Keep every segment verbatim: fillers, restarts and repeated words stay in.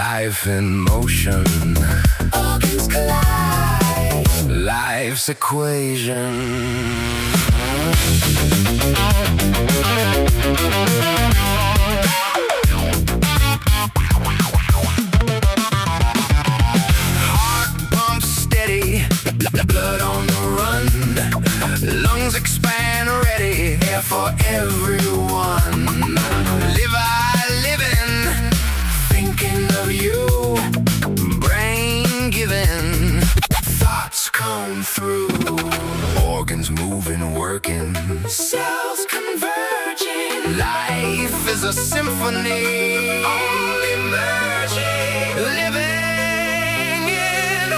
Life in motion, organs collide. life's equation. Heart pumps steady, blood on the run, lungs expand ready, air for everyone. Live I living, thinking of you, brain giving, thoughts come through, organs moving, working, Cells converging. life is a symphony, only merging, living in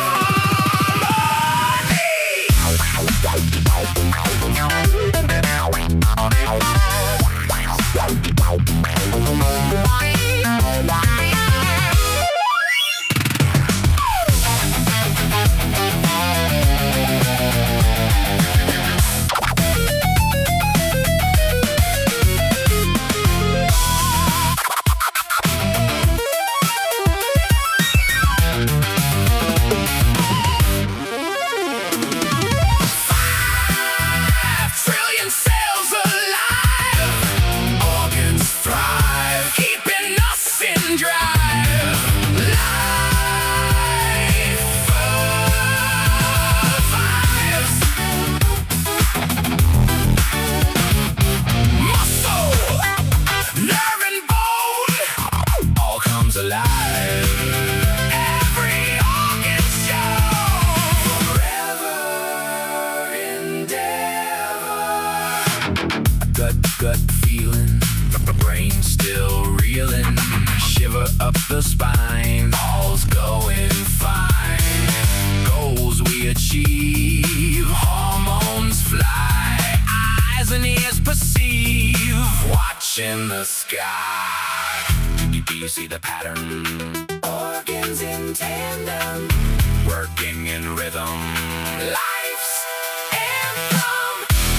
gut, gut feeling, brain still reeling, shiver up the spine, all's going fine. Goals we achieve, hormones fly, eyes and ears perceive, watching the sky. Do you see the pattern? Organs in tandem, working in rhythm, life's anthem.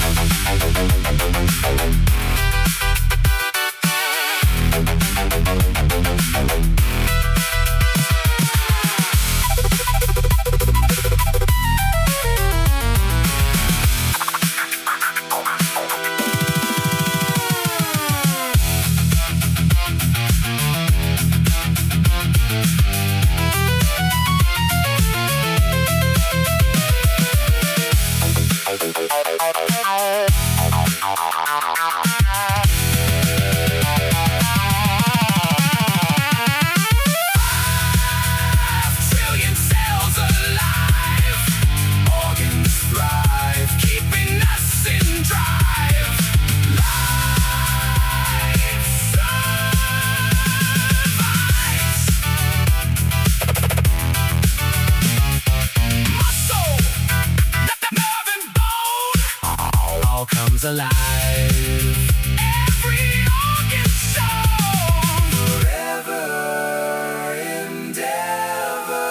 Comes alive. Every organ shown. Forever endeavor.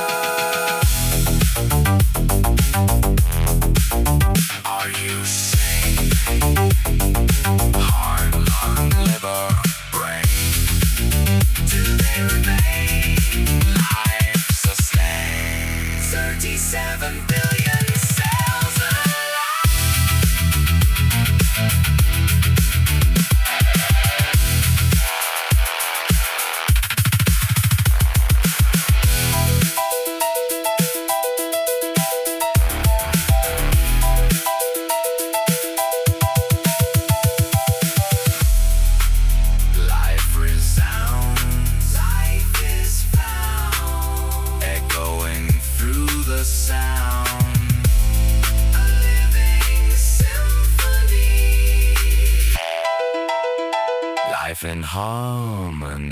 Are you sane? Heart, lung, liver, brain. Do they remain? Life sustained. Thirty-seven billion cells alive. Life in harmony.